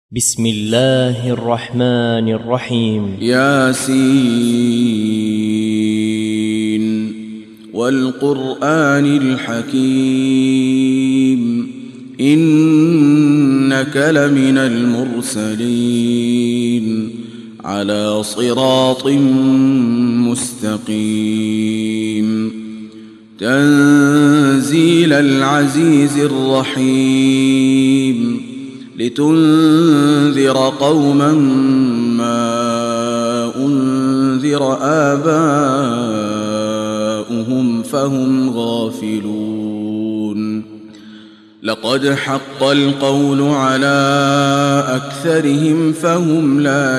بسم الله الرحمن الرحيم. ياسين والقرآن الحكيم إنك لمن المرسلين على صراط مستقيم تنزيل العزيز الرحيم لتنذر قوما ما أنذر آباؤهم فهم غافلون لقد حق القول على أكثرهم فهم لا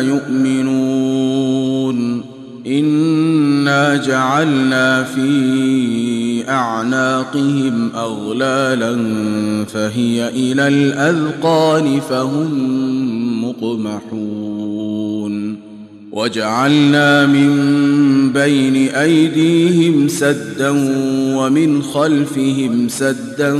يؤمنون إنا جعلنا في أعناقهم أغلالا فهي إلى الأذقان فهم مقمحون وجعلنا من بين أيديهم سدا ومن خلفهم سدا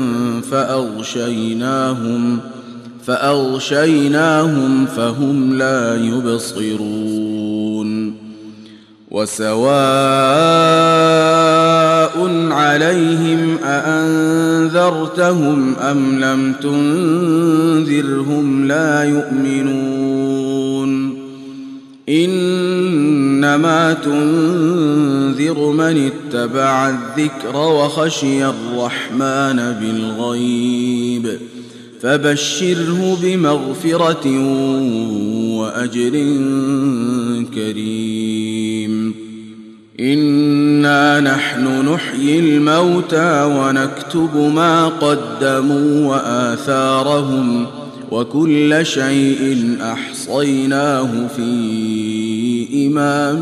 فأغشيناهم فهم لا يبصرون وسواء عليهم أأنذرتهم أم لم تنذرهم لا يؤمنون إنما تنذر من اتبع الذكر وخشي الرحمن بالغيب فبشره بمغفرة وأجر كريم إنا نحن نحيي الموتى ونكتب ما قدموا وآثارهم وكل شيء أحصيناه في إمام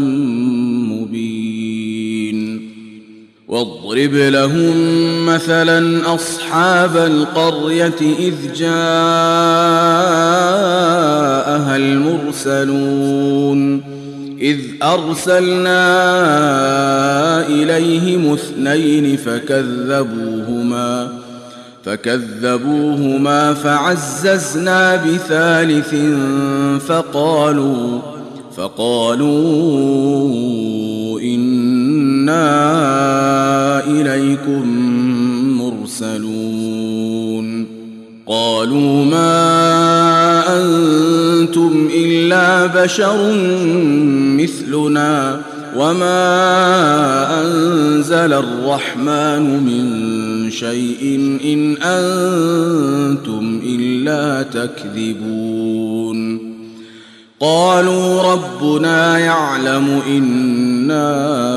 مبين واضرب لهم مثلا أصحاب القرية إذ جاءها المرسلون إذ أرسلنا إليهم اثنين فكذبوهما فعززنا بثالث فقالوا إنا إليكم مرسلون قالوا ما أنتم إلا بشر مثلنا وما أنزل الرحمن من شيء إن أنتم إلا تكذبون قالوا ربنا يعلم إنا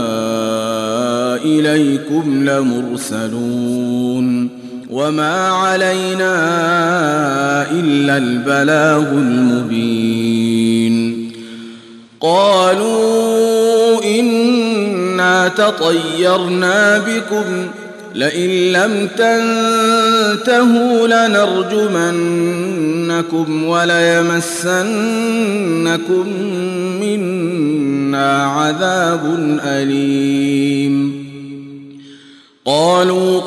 إليكم لمرسلون وما علينا إلا البلاغ المبين قالوا إنا تطيرنا بكم لئن لم تنتهوا لنرجمنكم وليمسنكم منا عذاب أليم قالوا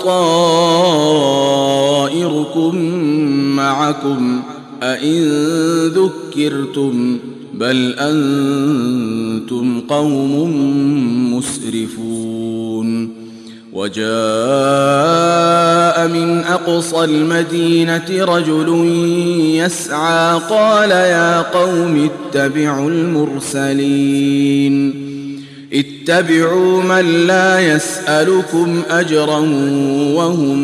طائركم معكم أئن ذكرتم بل أنتم قوم مسرفون وجاء من أقصى المدينة رجل يسعى قال يا قوم اتبعوا المرسلين اتبعوا من لا يسألكم أجرا وهم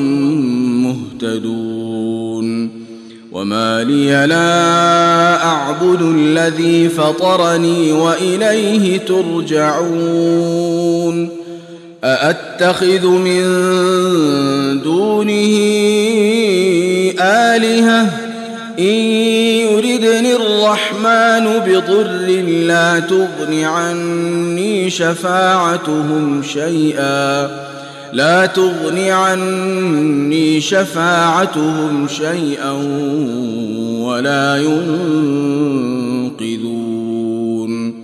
مهتدون وما لي لا أعبد الذي فطرني وإليه ترجعون أأتخذ من دونه آلهة إن يردني الرحمن بضر لا تغن عني شفاعتهم شيئا ولا ينقذون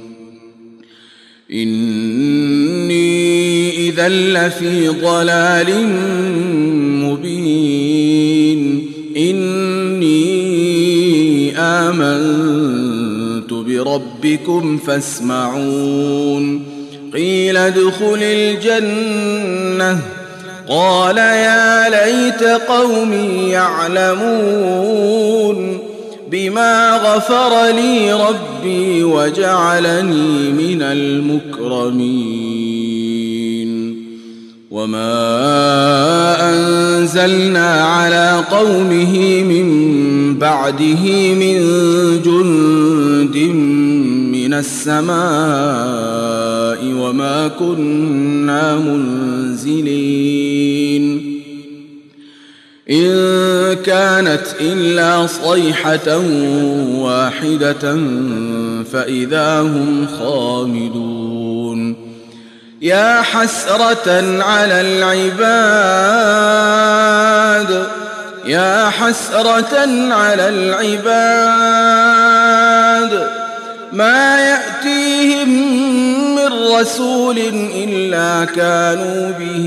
إني إذا لفي ضلال مبين إني آمنت بربكم فاسمعون قيل ادخل الجنة قال يا ليت قومي يعلمون بما غفر لي ربي وجعلني من المكرمين وما أنزلنا على قومه من بعده من جند من السماء وما كنا منزلين إن كانت إلا صيحة واحدة فإذا هم خامدون يا حسرة على العباد يا حسرة على العباد ما يأتيهم من رسول إلا كانوا به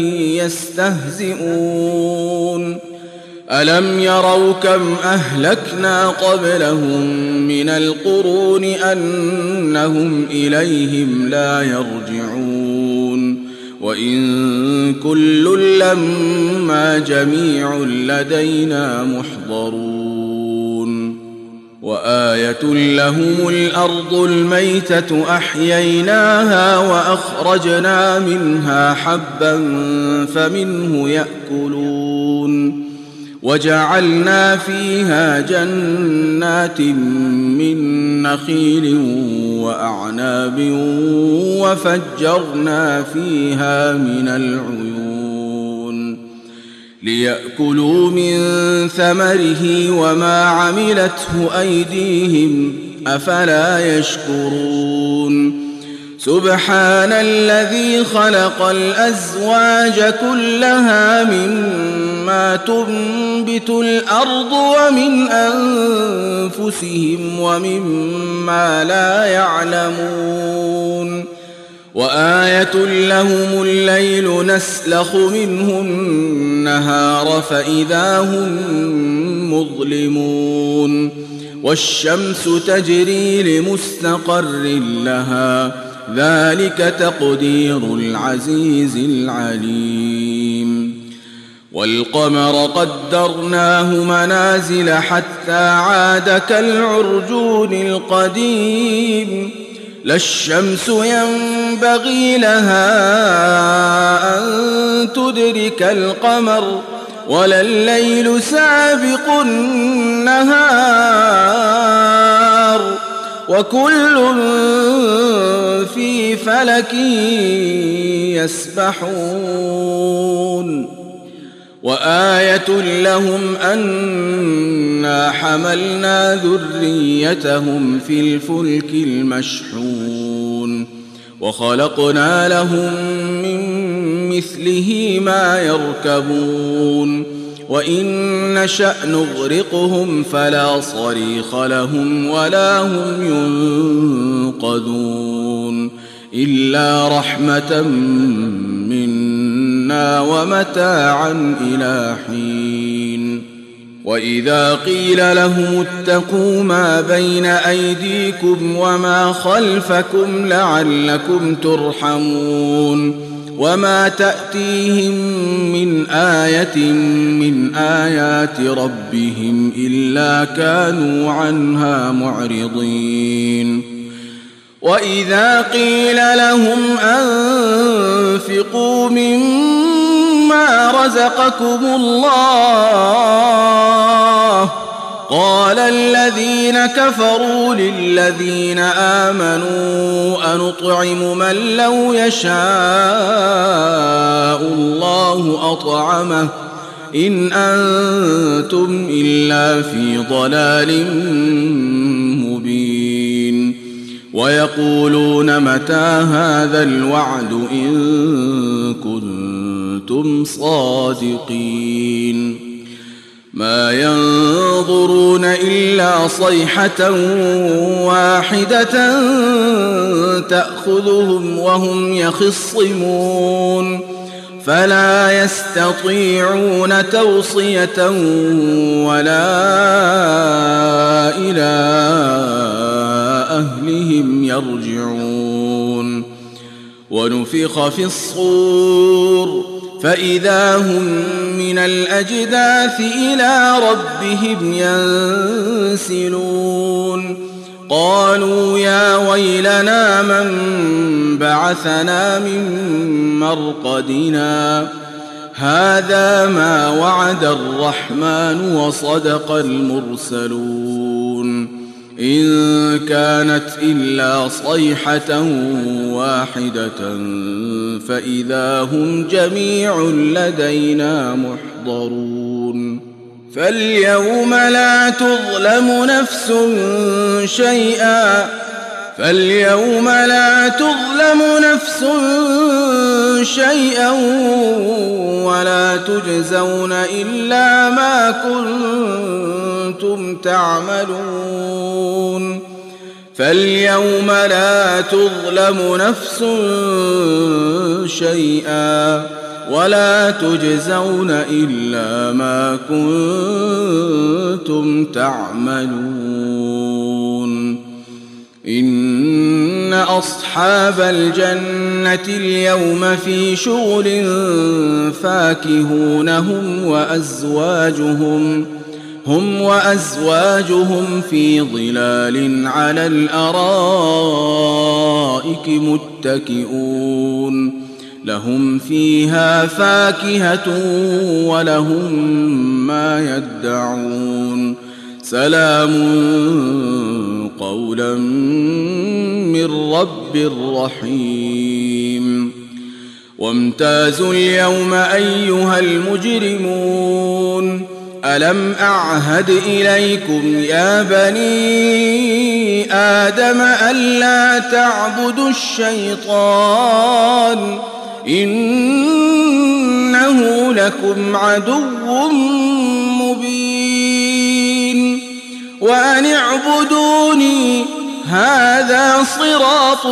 يستهزئون ألم يروا كم أهلكنا قبلهم من القرون أنهم إليهم لا يرجعون وإن كل لما جميع لدينا محضرون وآية لهم الأرض الميتة أحييناها وأخرجنا منها حبا فمنه يأكلون وجعلنا فيها جنات من نخيل وأعناب وفجرنا فيها من العيون ليأكلوا من ثمره وما عملته أيديهم أفلا يشكرون سبحان الذي خلق الأزواج كلها مما تنبت الأرض ومن أنفسهم ومما لا يعلمون وآية لهم الليل نسلخ منه النهار فإذا هم مظلمون والشمس تجري لمستقر لها ذلك تقدير العزيز العليم والقمر قدرناه منازل حتى عاد كالعرجون القديم لا الشمس ينبغي لها أن تدرك القمر ولا الليل سابق النهار وكل في فلك يسبحون وآية لهم أنا حملنا ذريتهم في الفلك المشحون وخلقنا لهم من مثله ما يركبون وإن نشأ نغرقهم فلا صريخ لهم ولا هم ينقذون إلا رحمة منا ومتاعا إلى حين وإذا قيل لهم اتقوا ما بين أيديكم وما خلفكم لعلكم ترحمون وما تأتيهم من آية من آيات ربهم إلا كانوا عنها معرضين وإذا قيل لهم أنفقوا مما رزقكم الله قال الذين كفروا للذين آمنوا أنطعم من لو يشاء الله أطعمه إن أنتم إلا في ضلال مبين ويقولون متى هذا الوعد إن كنتم صادقين ما ينظرون إلا صيحة واحدة تأخذهم وهم يخصمون فلا يستطيعون توصية ولا إلى أهلهم يرجعون. ونفخ في الصور فإذا هم من الأجداث إلى ربهم ينسلون. قالوا يا ويلنا من بعثنا من مرقدنا هذا ما وعد الرحمن وصدق المرسلون. إن كانت إلا صيحة واحدة فإذا هم جميع لدينا محضرون. فاليوم لا تظلم نفس شيئا ولا تجزون إلا ما كنتم تعملون. فاليوم لا تظلم نفس شيئا ولا تجزون إلا ما كنتم تعملون. إن أصحاب الجنة اليوم في شغل فاكهون هم وأزواجهم في ظلال على الأرائك متكئون. لهم فيها فاكهة ولهم ما يدعون. سلام قولا من رب رحيم. وامتازوا اليوم أيها المجرمون ألم أعهد إليكم يا بني آدم ألا تعبدوا الشيطان إنه لكم عدو مبين. وأن اعبدوني هذا صراط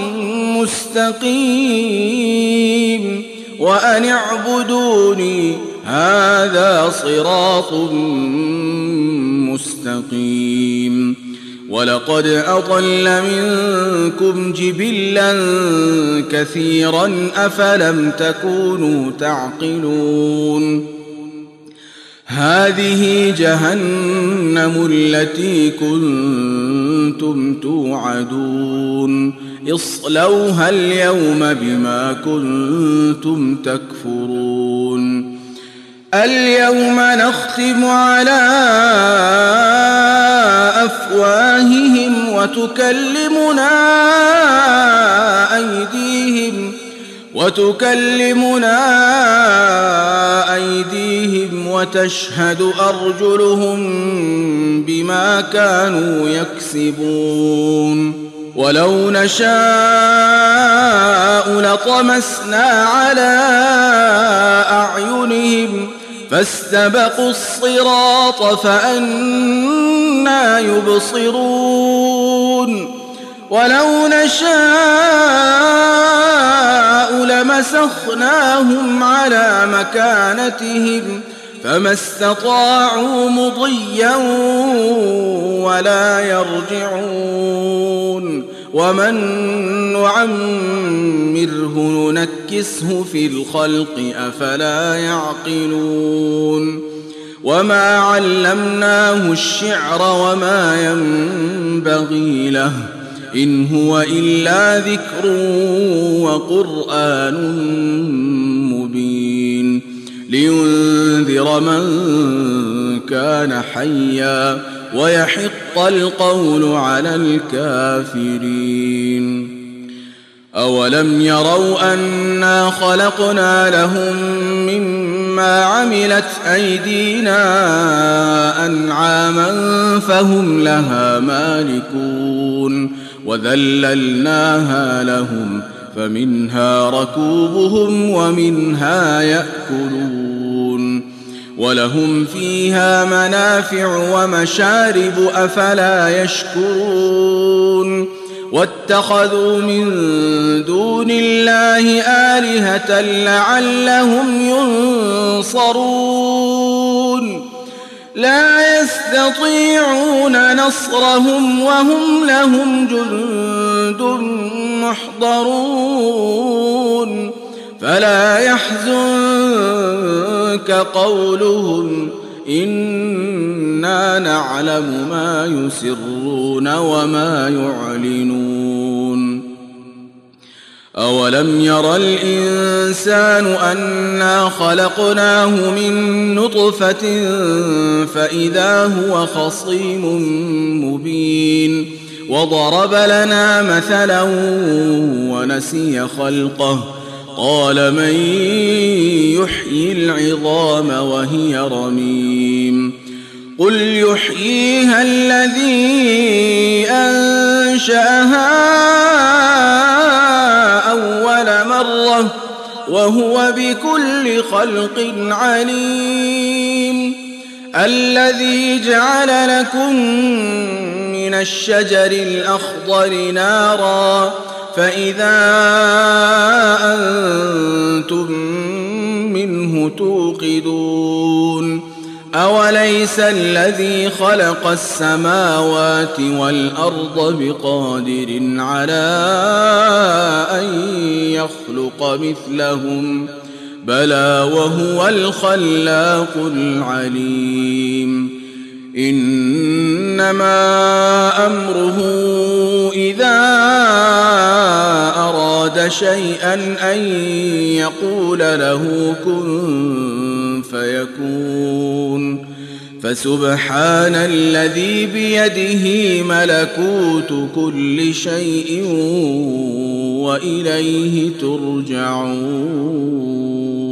مستقيم. ولقد أضل منكم جبلا كثيرا أفلم تكونوا تعقلون. هذه جهنم التي كنتم توعدون اصلوها اليوم بما كنتم تكفرون. اليوم نختم على أفواههم وتكلمنا أيديهم وتشهد أرجلهم بما كانوا يكسبون. ولو نشاء لطمسنا على أعينهم فاستبقوا الصراط فأنى يبصرون. ولو نشاء لمسخناهم على مكانتهم فما استطاعوا مضيا ولا يرجعون. ومن نعمره ننكسه في الخلق أفلا يعقلون. وما علمناه الشعر وما ينبغي له إن هو إلا ذكر وقرآن مبين لينذر من كان حيا ويحق القول على الكافرين. أولم يروا أنا خلقنا لهم مما عملت أيدينا أنعاما فهم لها مالكون وذللناها لهم فمنها ركوبهم ومنها يأكلون ولهم فيها منافع ومشارب أفلا يشكرون. واتخذوا من دون الله آلهة لعلهم ينصرون لا يستطيعون نصرهم وهم لهم جند محضرون فلا يحزنك قولهم إنا نعلم ما يسرون وما يعلنون أولم ير الإنسان أنا خلقناه من نطفة فإذا هو خصيم مبين وضرب لنا مثلا ونسي خلقه قال من يحيي العظام وهي رميم قل يحييها الذي أنشأها أول مرة وهو بكل خلق عليم الذي جعل لكم من الشجر الأخضر نارا فإذا أنتم منه توقدون أوليس الذي خلق السماوات والأرض بقادر على أن يخلق مثلهم بلى وهو الخلاق العليم إنما أمره إذا أراد شيئا أن يقول له كن فيكون فسبحان الذي بيده ملكوت كل شيء وإليه ترجعون